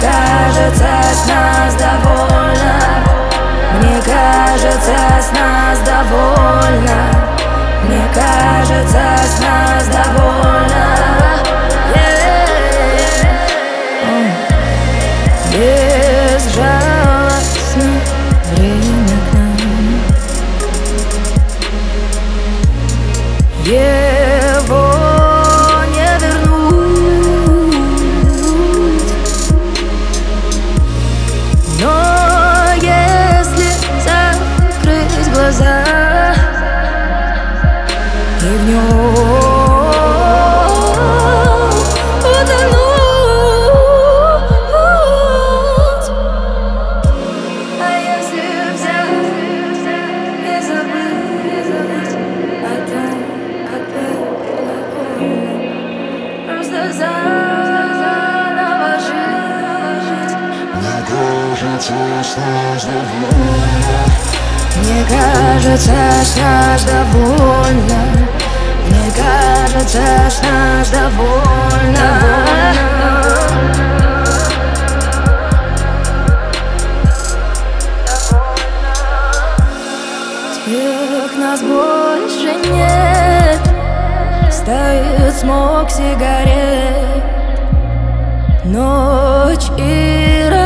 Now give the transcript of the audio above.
кажется, с нас довольно. Мне кажется, с нас довольно. Мне кажется, с нас довольно. Безжалостно время к нам. Его не вернуть. Но если закрыть глаза и в нем утонуть, а если взять и забыть о том, как было больно, просто заново жить. Мне кажется, с нас довольно. Мне кажется, с нас довольно. Мне кажется, с нас довольно. Тех нас больше нет. Стоит смог сигарет. Ночь и